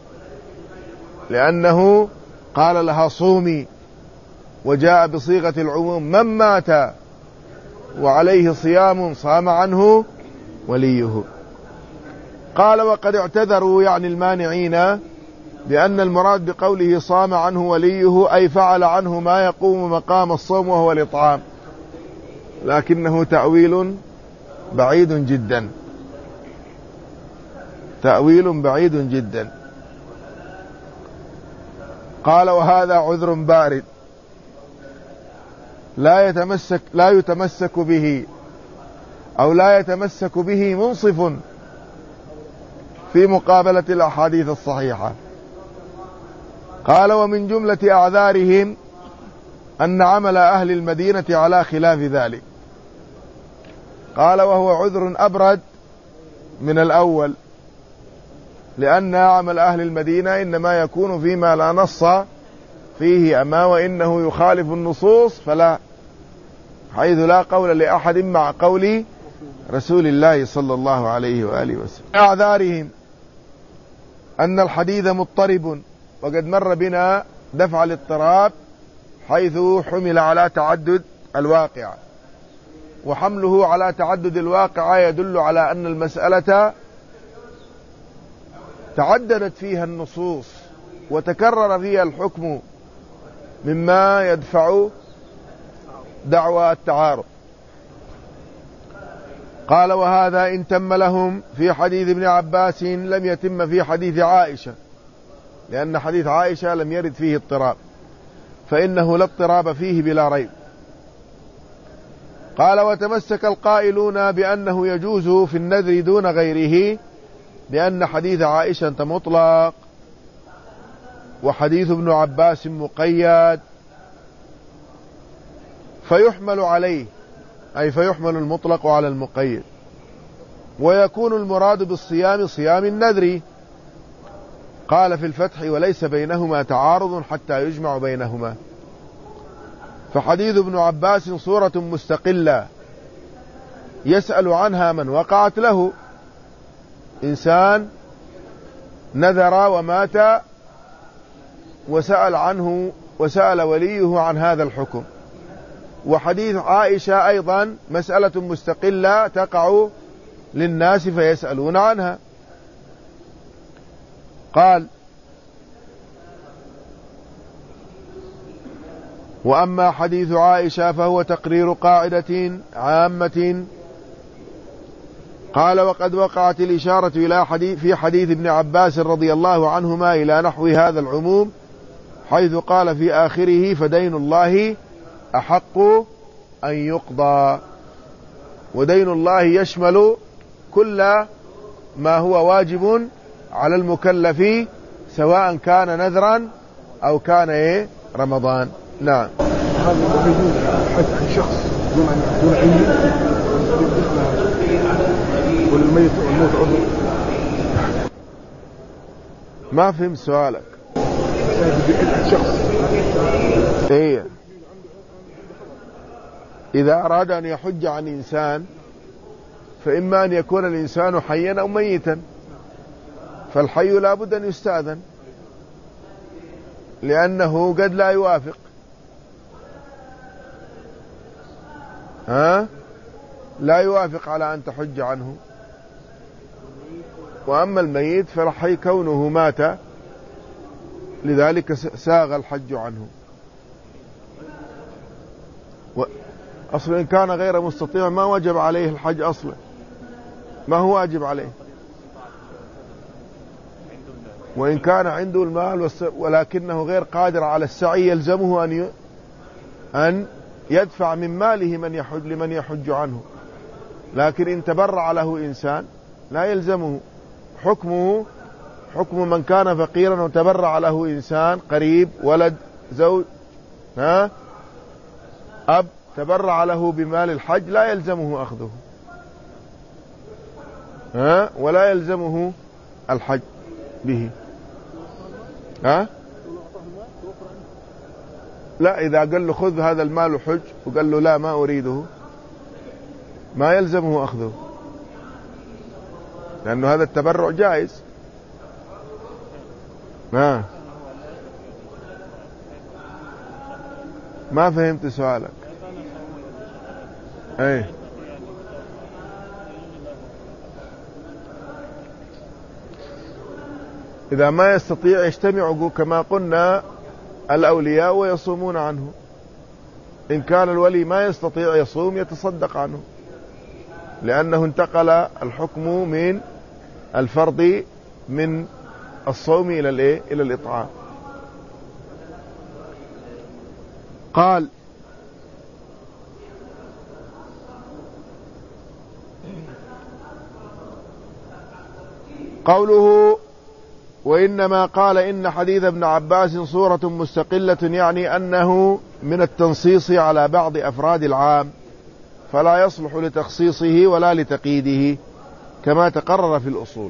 لأنه قال لها صومي، وجاء بصيغة العموم من مات وعليه صيام صام عنه وليه. قال وقد اعتذروا يعني المانعين بأن المراد بقوله صام عنه وليه أي فعل عنه ما يقوم مقام الصوم وهو الإطعام، لكنه تأويل بعيد جدا تأويل بعيد جدا. قال وهذا عذر بارد لا يتمسك لا يتمسك به أو لا يتمسك به منصف في مقابلة الأحاديث الصحيحة. قال ومن جملة أعذارهم أن عمل أهل المدينة على خلاف ذلك. قال وهو عذر أبرد من الأول، لأن عمل أهل المدينة إنما يكون فيما لا نص فيه، أما وإنه يخالف النصوص فلا، حيث لا قول لأحد مع قول رسول الله صلى الله عليه وآله وسلم. أعذارهم أن الحديث مضطرب، وقد مر بنا دفع الاضطراب حيث حمل على تعدد الواقع، وحمله على تعدد الواقع يدل على أن المسألة تعددت فيها النصوص وتكرر فيها الحكم مما يدفع دعوى التعارض. قال وهذا إن تم لهم في حديث ابن عباس لم يتم في حديث عائشة، لأن حديث عائشة لم يرد فيه اضطراب، فإنه لا اضطراب فيه بلا ريب. قال وتمسك القائلون بأنه يجوز في النذر دون غيره، لأن حديث عائشة مطلق وحديث ابن عباس مقيد، فيحمل عليه، أي فيحمل المطلق على المقيد، ويكون المراد بالصيام صيام النذر. قال في الفتح وليس بينهما تعارض حتى يجمع بينهما. فحديث ابن عباس صورة مستقلة يسأل عنها من وقعت له، إنسان نذر ومات وسأل عنه وسأل وليه عن هذا الحكم. وحديث عائشة أيضا مسألة مستقلة تقع للناس فيسألون عنها. قال وأما حديث عائشة فهو تقرير قاعدة عامة. قال وقد وقعت الإشارة إلى حديث في حديث ابن عباس رضي الله عنهما إلى نحو هذا العموم، حيث قال في آخره فدين الله أحق أن يقضى. ودين الله يشمل كل ما هو واجب على المكلف، سواء كان نذرا أو كان إيه رمضان. نعم. هذا يجوز حج عن شخص دون دون عين والميت والموت عذر. ما فهم سؤالك. شخص إيه إذا أراد أن يحج عن إنسان فإما أن يكون الإنسان حيا أو ميتا، فالحي لا بد أن يستأذن لأنه قد لا يوافق، ها لا يوافق على أن تحج عنه. وأما الميت فالحي كونه مات لذلك ساغ الحج عنه. و... أصلا إن كان غير مستطيع ما وجب عليه الحج أصلا، ما هو واجب عليه. وإن كان عنده المال ولكنه غير قادر على السعي يلزمه أن أن يدفع من ماله من يحج لمن يحج عنه. لكن إن تبرع له إنسان لا يلزمه، حكمه حكم من كان فقيرا وتبرع له إنسان قريب، ولد، زوج، ها أب، تبرع له بمال الحج لا يلزمه أخذه، ها ولا يلزمه الحج به. ها لا، إذا قال له خذ هذا المال وحج وقال له لا ما أريده ما يلزمه أخذه، لأنه هذا التبرع جائز. ها ما فهمت سؤالك. اي إذا ما يستطيع يجتمع كما قلنا الأولياء ويصومون عنه. إن كان الولي ما يستطيع يصوم يتصدق عنه، لأنه انتقل الحكم من الفرض من الصوم إلى الإيه؟ إلى الإطعام. قال قوله وإنما قال إن حديث ابن عباس صورة مستقلة، يعني أنه من التنصيص على بعض أفراد العام فلا يصلح لتخصيصه ولا لتقييده كما تقرر في الأصول.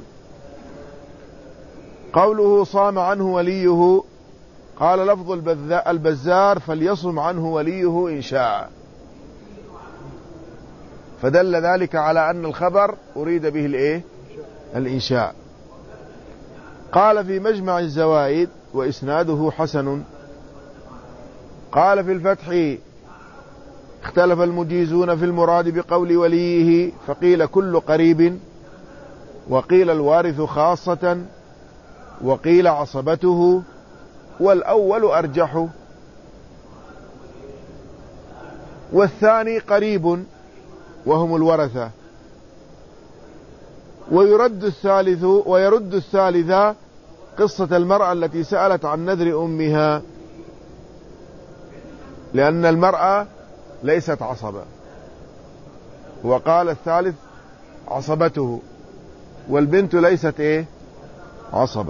قوله صام عنه وليه، قال لفظ البزار فليصم عنه وليه إن شاء، فدل ذلك على أن الخبر أريد به الإيه؟ الإنشاء. قال في مجمع الزوائد وإسناده حسن. قال في الفتح اختلف المجيزون في المراد بقول وليه، فقيل كل قريب، وقيل الوارث خاصة، وقيل عصبته، والأول أرجح، والثاني قريب وهم الورثة، ويرد الثالث ويرد الثالثة قصة المرأة التي سألت عن نذر أمها، لأن المرأة ليست عصبة، وقال الثالث عصبته، والبنت ليست إيه؟ عصبة.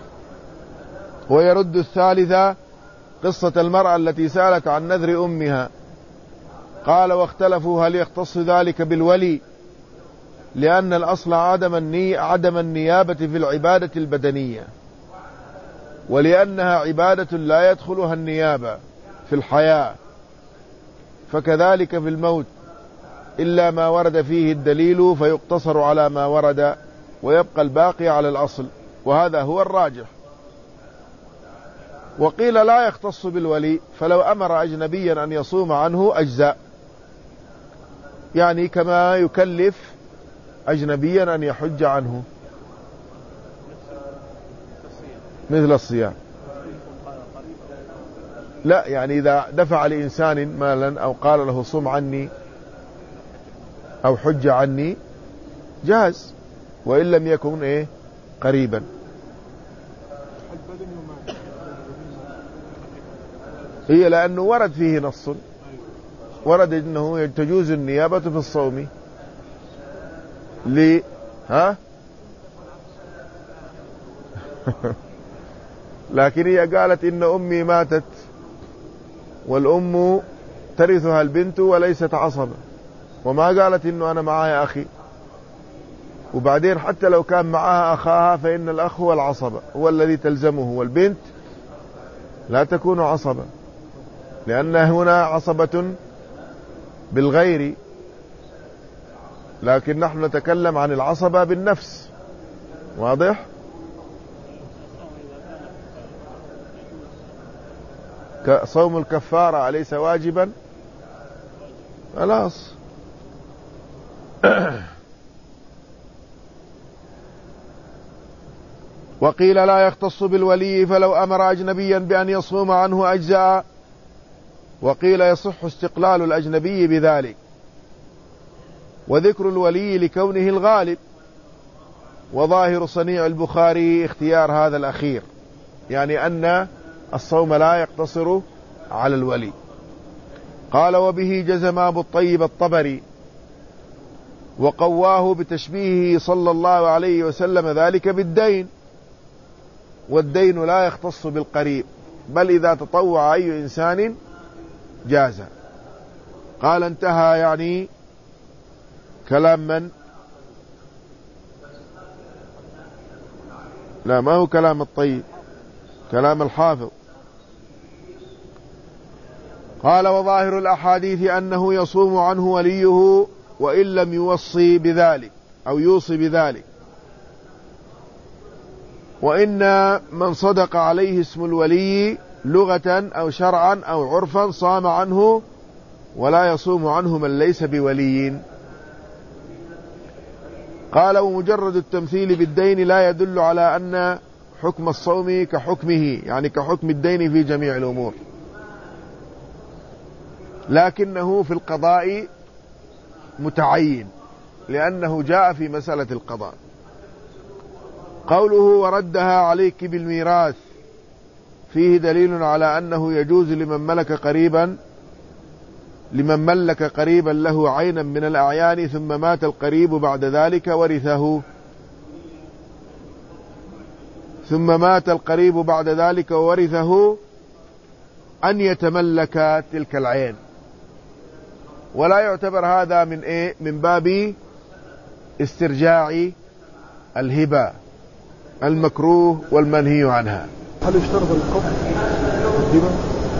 ويرد الثالثة قصة المرأة التي سألت عن نذر أمها. قال واختلفوا هل يختص ذلك بالولي، لأن الأصل عدم الني عدم النيابة في العبادة البدنية، ولأنها عبادة لا يدخلها النيابة في الحياة، فكذلك في الموت إلا ما ورد فيه الدليل فيقتصر على ما ورد ويبقى الباقي على الأصل، وهذا هو الراجح. وقيل لا يختص بالولي، فلو أمر أجنبيا أن يصوم عنه أجزاء، يعني كما يكلف أجنبيا أن يحج عنه مثل الصيام. لا، يعني إذا دفع لإنسان مالا أو قال له صم عني أو حج عني جاز، وإن لم يكن إيه قريبا. هي لأنه ورد فيه نص، ورد أنه تجوز النيابة في الصوم لي ها لكن هي قالت إن أمي ماتت، والأم ترثها البنت وليست عصبة، وما قالت إنه أنا معايا أخي. وبعدين حتى لو كان معها أخاها فإن الأخ هو العصبة، هو الذي تلزمه، والبنت لا تكون عصبة، لأن هنا عصبة بالغير، لكن نحن نتكلم عن العصبة بالنفس. واضح؟ صوم الكفارة أليس واجبا؟ خلاص. وقيل لا يختص بالولي، فلو أمر أجنبيا بأن يصوم عنه أجزاء، وقيل يصح استقلال الأجنبي بذلك، وذكر الولي لكونه الغالب، وظاهر صنيع البخاري اختيار هذا الأخير، يعني أن الصوم لا يقتصر على الولي. قال وبه جزم أبو الطيب الطبري وقواه بتشبيهه صلى الله عليه وسلم ذلك بالدين، والدين لا يختص بالقريب، بل إذا تطوع أي إنسان جاز. قال انتهى، يعني كلام من؟ لا، ما هو كلام الطيب، كلام الحافظ. قال وظاهر الأحاديث أنه يصوم عنه وليه وإن لم يوصي بذلك أو يوصي بذلك، وإن من صدق عليه اسم الولي لغة أو شرعا أو عرفا صام عنه، ولا يصوم عنه من ليس بولي. قال ومجرد التمثيل بالدين لا يدل على أن حكم الصوم كحكمه، يعني كحكم الدين في جميع الأمور، لكنه في القضاء متعين لأنه جاء في مسألة القضاء. قوله وردها عليك بالميراث فيه دليل على أنه يجوز لمن ملك قريبا لمن ملك قريبا له عينا من الأعيان ثم مات القريب بعد ذلك ورثه ثم مات القريب بعد ذلك وورثه أن يتملك تلك العين، ولا يعتبر هذا من إيه؟ من باب استرجاع الهبة المكروه والمنهي عنها. هل اشترط القبض الهبة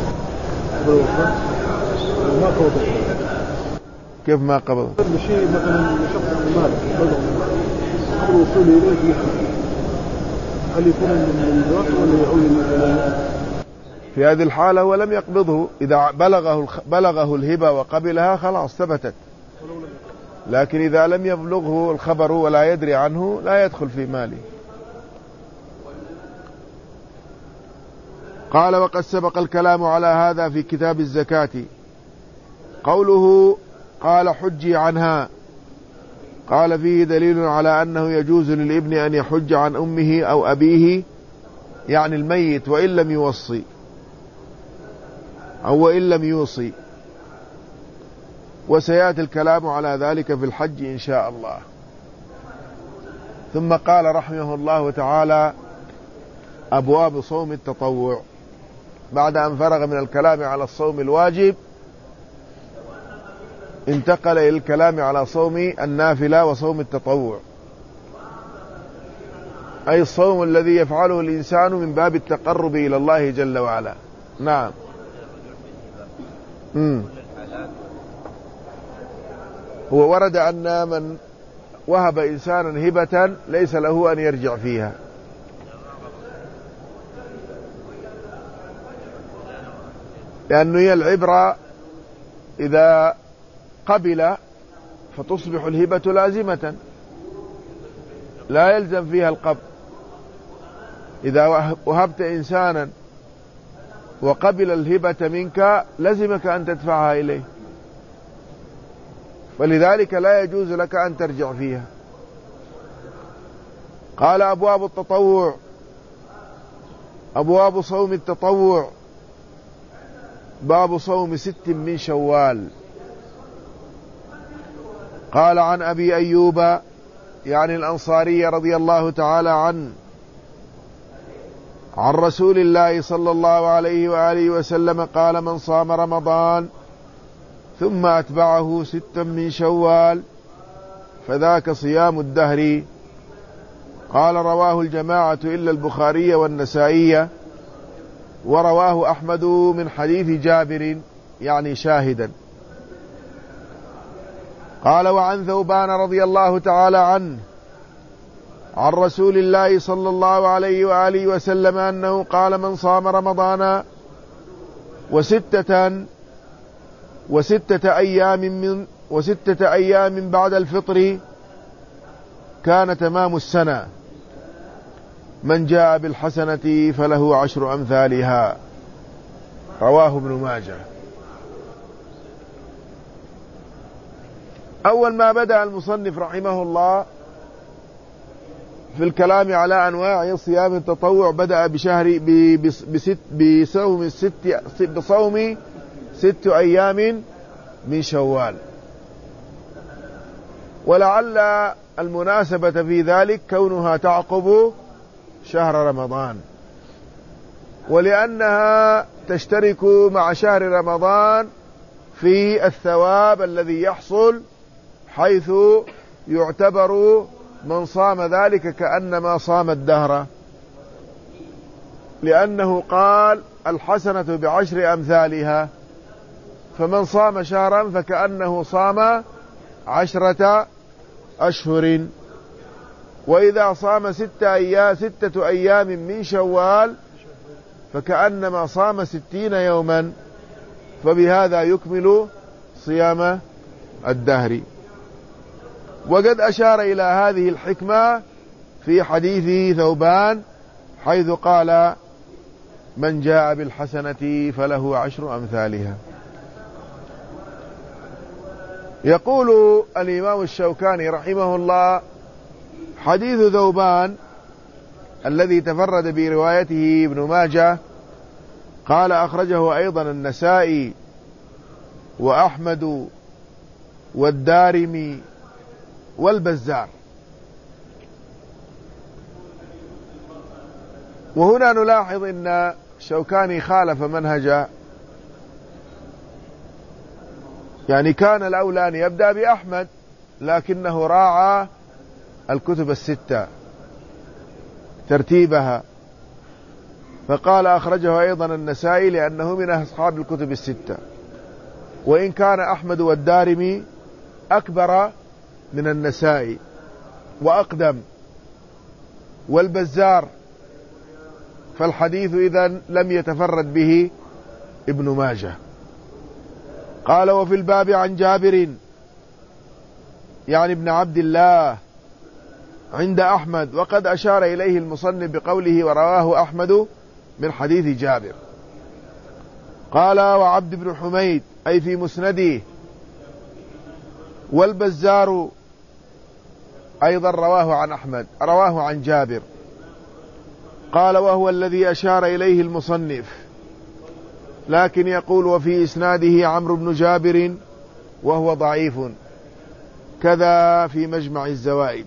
ما قبض؟ كيف ما قبض؟ شيء مثلا شخص مال قبل وصوله إليه، هل يكون من الوقت ولا يعود؟ في هذه الحالة هو لم يقبضه، إذا بلغه بلغه الهبة وقبلها خلاص ثبتت، لكن إذا لم يبلغه الخبر ولا يدري عنه لا يدخل في ماله. قال وقد سبق الكلام على هذا في كتاب الزكاة. قوله قال حجي عنها، قال فيه دليل على أنه يجوز للابن أن يحج عن أمه أو أبيه، يعني الميت، وإن لم يوصي أو وإن لم يوصي، وسيأتي الكلام على ذلك في الحج إن شاء الله. ثم قال رحمه الله تعالى أبواب صوم التطوع، بعد أن فرغ من الكلام على الصوم الواجب انتقل إلى الكلام على صوم النافلة وصوم التطوع، أي الصوم الذي يفعله الإنسان من باب التقرب إلى الله جل وعلا. نعم. مم. هو ورد أن من وهب إنسانا هبة ليس له أن يرجع فيها، لأنه هي العبرة إذا قبل فتصبح الهبة لازمة لا يلزم فيها القبض. إذا وهبت إنسانا وقبل الهبة منك لزمك أن تدفعها إليه، ولذلك لا يجوز لك أن ترجع فيها. قال أبواب التطوع، أبواب صوم التطوع، باب صوم ست من شوال. قال عن أبي أيوب يعني الأنصاري رضي الله تعالى عنه عن رسول الله صلى الله عليه وآله وسلم قال من صام رمضان ثم أتبعه ستا من شوال فذاك صيام الدهر. قال رواه الجماعة إلا البخاري والنسائي، ورواه أحمد من حديث جابر يعني شاهدا. قال وعن ثوبان رضي الله تعالى عنه عن رسول الله صلى الله عليه وآله وسلم أنه قال من صام رمضان وستة وستة أيام من وستة أيام بعد الفطر كان تمام السنة، من جاء بالحسنة فله عشر أمثالها. رواه ابن ماجه. أول ما بدأ المصنف رحمه الله في الكلام على أنواع صيام التطوع بدأ بشهر بست بصوم ست بصوم ست أيام من شوال، ولعل المناسبة في ذلك كونها تعقب شهر رمضان، ولأنها تشترك مع شهر رمضان في الثواب الذي يحصل، حيث يعتبر من صام ذلك كأنما صام الدهر، لأنه قال الحسنة بعشر أمثالها، فمن صام شهرا فكأنه صام عشرة أشهر، وإذا صام ستة أيام, ستة أيام من شوال فكأنما صام ستين يوما، فبهذا يكمل صيام الدهر. وقد أشار إلى هذه الحكمة في حديث ثوبان، حيث قال من جاء بالحسنة فله عشر أمثالها. يقول الإمام الشوكاني رحمه الله: حديث ثوبان الذي تفرد بروايته ابن ماجه، قال أخرجه أيضا النسائي وأحمد والدارمي والبزار. وهنا نلاحظ أن الشوكاني خالف منهجه، يعني كان الأولى أن يبدأ بأحمد، لكنه راعى الكتب الستة ترتيبها، فقال أخرجه أيضا النسائي لأنه من أصحاب الكتب الستة، وإن كان أحمد والدارمي أكبر من النسائي وأقدم، والبزار، فالحديث إذن لم يتفرد به ابن ماجه. قال: وفي الباب عن جابر يعني ابن عبد الله عند أحمد، وقد أشار إليه المصنف بقوله ورواه أحمد من حديث جابر. قال: وعبد بن حميد أي في مسنده، والبزار أيضا رواه عن أحمد رواه عن جابر. قال: وهو الذي أشار إليه المصنف، لكن يقول وفي إسناده عمرو بن جابر وهو ضعيف، كذا في مجمع الزوائد.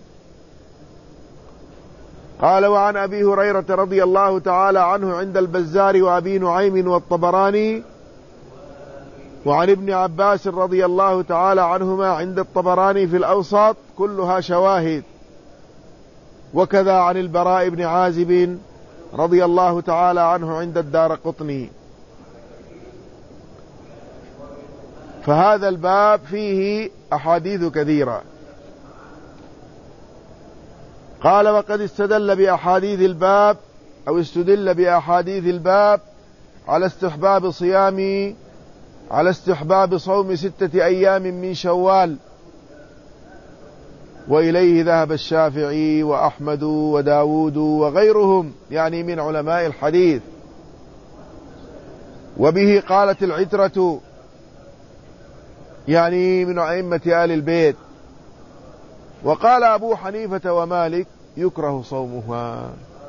قال: وعن أبي هريرة رضي الله تعالى عنه عند البزار وأبي نعيم والطبراني، وعن ابن عباس رضي الله تعالى عنهما عند الطبراني في الأوسط، كلها شواهد. وكذا عن البراء بن عازب رضي الله تعالى عنه عند الدارقطني. فهذا الباب فيه أحاديث كثيرة. قال: وقد استدل بأحاديث الباب أو استدل بأحاديث الباب على استحباب صيام على استحباب صوم ستة أيام من شوال، وإليه ذهب الشافعي وأحمد وداود وغيرهم، يعني من علماء الحديث، وبه قالت العترة، يعني من أئمة آل البيت. وقال أبو حنيفة ومالك يكره صومها.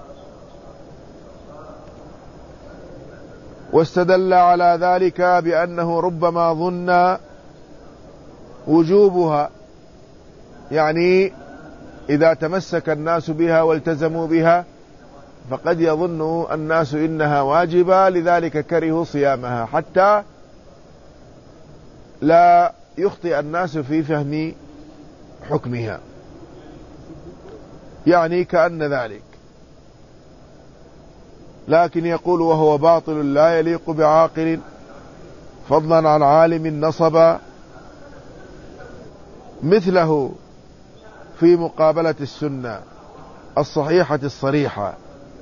واستدل على ذلك بأنه ربما ظن وجوبها، يعني إذا تمسك الناس بها والتزموا بها فقد يظن الناس إنها واجبة، لذلك كرهوا صيامها حتى لا يخطئ الناس في فهم حكمها، يعني كأن ذلك. لكن يقول وهو باطل لا يليق بعاقل، فضلا عن عالم نصب مثله في مقابلة السنة الصحيحة الصريحة.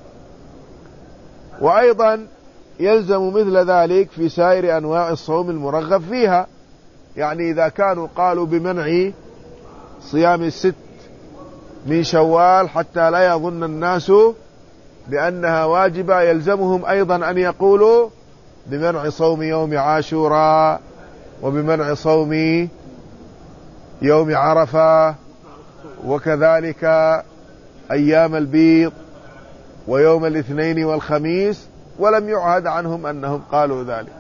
وأيضا يلزم مثل ذلك في سائر أنواع الصوم المرغب فيها، يعني إذا كانوا قالوا بمنع صيام الست من شوال حتى لا يظن الناس بأنها واجبة، يلزمهم أيضا أن يقولوا بمنع صوم يوم عاشوراء وبمنع صوم يوم عرفة، وكذلك أيام البيض ويوم الاثنين والخميس، ولم يعهد عنهم أنهم قالوا ذلك.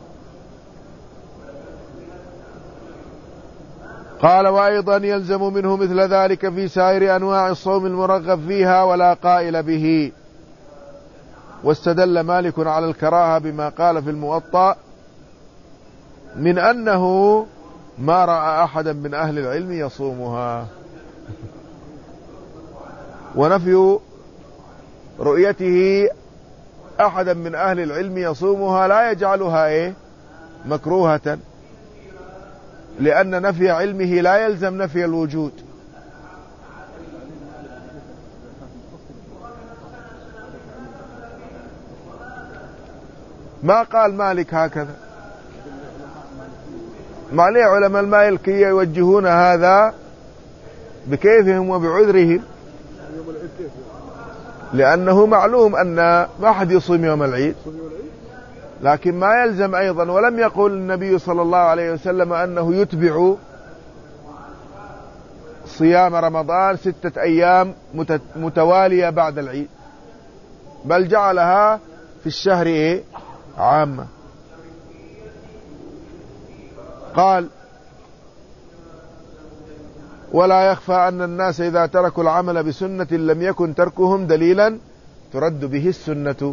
قال: وأيضا يلزم منه مثل ذلك في سائر أنواع الصوم المرغب فيها ولا قائل به. واستدل مالك على الكراهة بما قال في الموطأ من أنه ما رأى أحدا من أهل العلم يصومها، ونفي رؤيته أحدا من أهل العلم يصومها لا يجعلها إيه مكروهة، لأن نفي علمه لا يلزم نفي الوجود. ما قال مالك هكذا، معليه علماء المالكية يوجهون هذا بكيفهم وبعذرهم، لأنه معلوم أن ما أحد يصوم يوم العيد، لكن ما يلزم أيضا. ولم يقل النبي صلى الله عليه وسلم أنه يتبع صيام رمضان ستة أيام متوالية بعد العيد، بل جعلها في الشهر إيه عامة. قال: ولا يخفى أن الناس إذا تركوا العمل بسنة لم يكن تركهم دليلا ترد به السنة.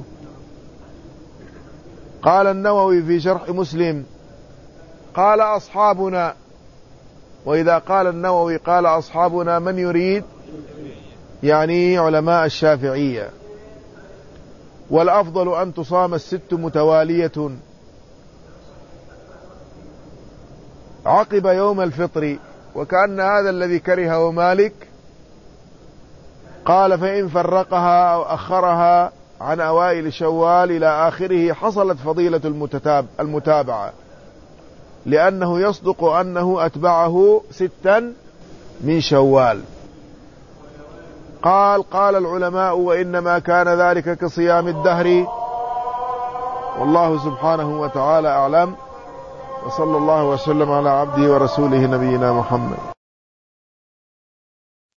قال النووي في شرح مسلم: قال أصحابنا. وإذا قال النووي قال أصحابنا من يريد؟ يعني علماء الشافعية. والأفضل أن تصام الست متوالية عقب يوم الفطر، وكأن هذا الذي كرهه مالك. قال: فإن فرقها أو أخرها عن أوائل شوال إلى آخره حصلت فضيلة المتابعة، لأنه يصدق أنه أتبعه ستا من شوال. قال: قال العلماء: وإنما كان ذلك كصيام الدهر. والله سبحانه وتعالى أعلم، وصلى الله وسلم على عبده ورسوله نبينا محمد.